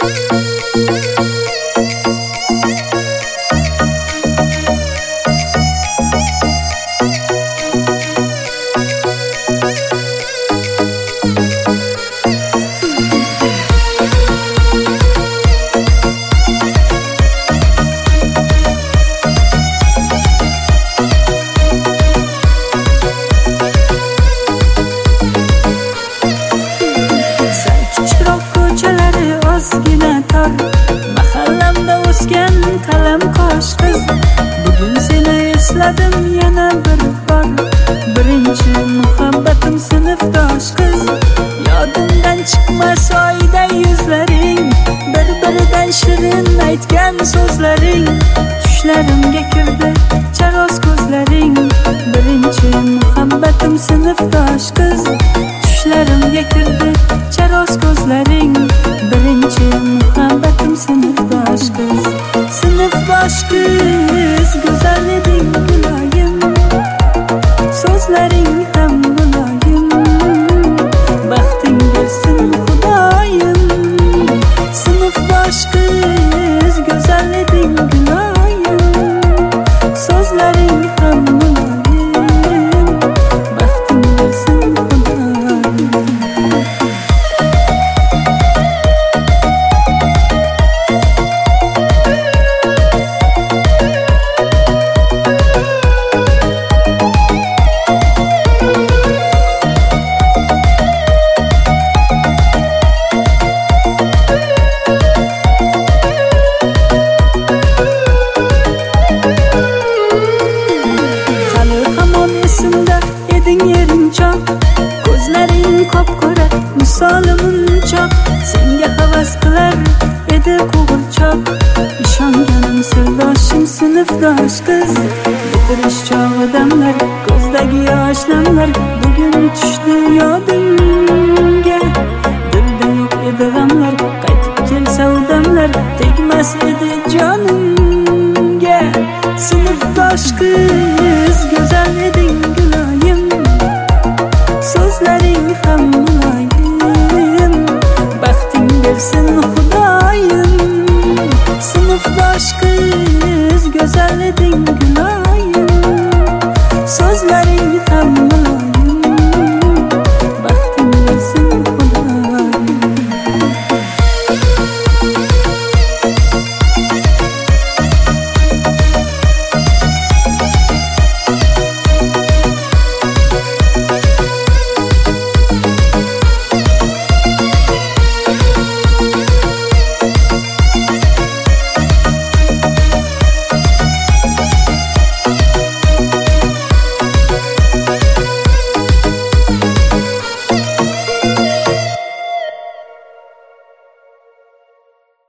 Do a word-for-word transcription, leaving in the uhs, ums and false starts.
Mahallamda o'sgan qalam qosh qiz, bugun seni esladim yana bir bor. Birinchi muhabbatim sinfdosh qiz, yodimdan chiqmas oyday yuzlaring, bir-biridan shirin aytgan so'zlaring, tushlarimga kirdi charoz ko'zlaring. Birinchi muhabbatim sinfdosh qiz, tushlarimga kirdi charoz ko'zlaring. Birinchi muhabbatim sinfdosh qiz, sinfdosh qiz, go'zal eding muloyim, so'zlaring ham muloyim, baxting bersin xudoyim. Sinfdosh qiz, go'zal eding muloyim, so'zlaring ham muloyim, baxting bersin xudoyim. Ko'zlaring qop-qora, misolim unchoq, senga havas qilar edi qo'g'irchoq. Ishonganim sirdoshim sinfdosh qiz, bitirish chog'i damlar, ko'zdagi yosh damlar, bugun tushdi yodimga. Dilda yo'q edi g'amlar, qaytib kelsa u damlar, tegmas edi jonimga. Sinfdosh qiz, go'zal eding guloyim, so'zlaring ham muloyim, baxting bersin xudoyim. Sinfdosh qiz, go'zal eding guloyim, so'zlaring ham muloyim.